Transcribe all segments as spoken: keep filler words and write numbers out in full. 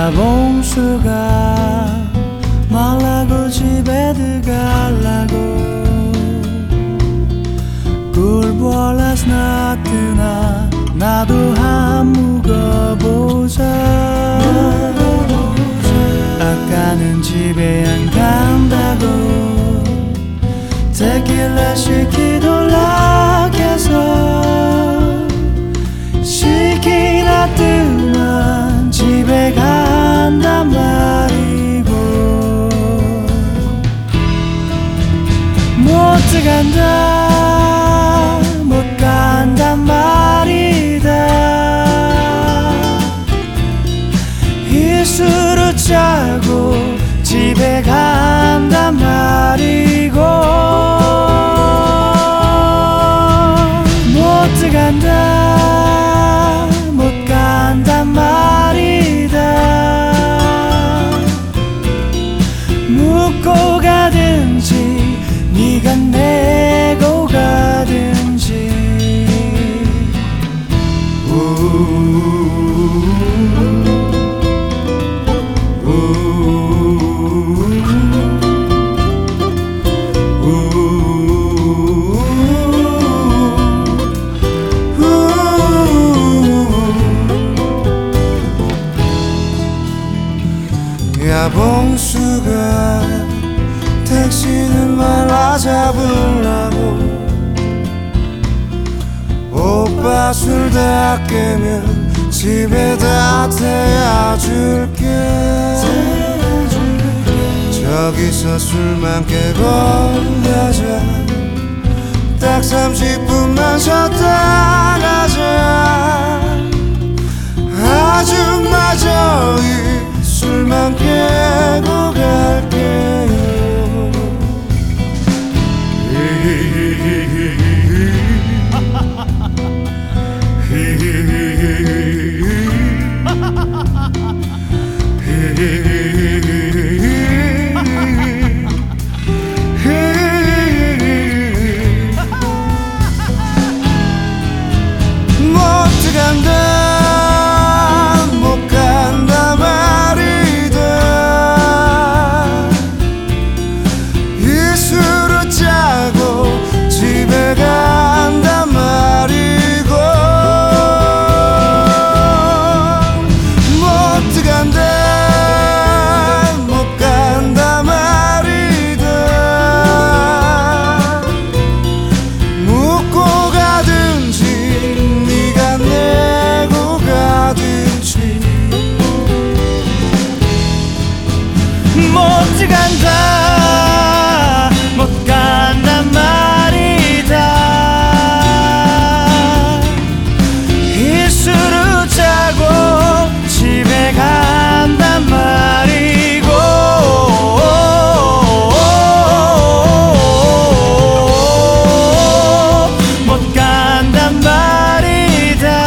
야 봉수가 말라고 집에 들어가려고 꿀 보라스 나트나 나도 한 묵어보자. 아까는 집에 안 간다고 데킬라 시키돌라 해서 시키나 뜨면 집에 간단 말이고 못 들어간다 못 간단 말이다. 이수로 짜고 집에 간단 말이고 못 들어간다 못 간단 말이다. 묻고 가든지 네가 내고 가든지. 야 봉수가 택시는 말라 잡으려고 오빠 술 다 깨면 집에다 태워줄게. 저기서 술만 깨고 가자. 딱 삼십 분만 쉬었다 가자. 아줌마 저기 술만 깨고 갈게요. 못 들어간다 못 간다 말이다. 이수로 짜고 집에 간단 말이고 못 들어간다 못 간다 말이다. 묻고 가든지 네가 내고 가든지. 못 들어간다 못 간단 말이다. 이수로 짜고 집에 간단 말이고 못 간단 말이다.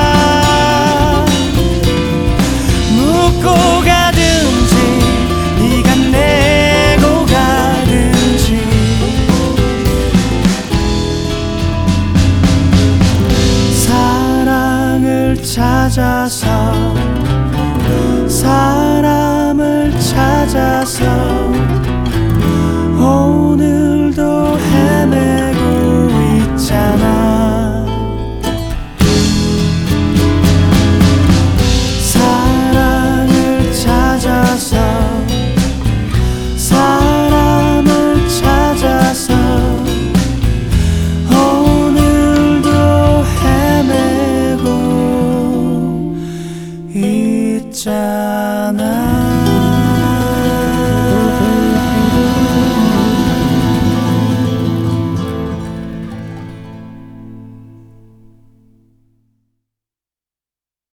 묻고 가든지 네가 내고 가든지. 사랑을 찾아서 사람을 찾아서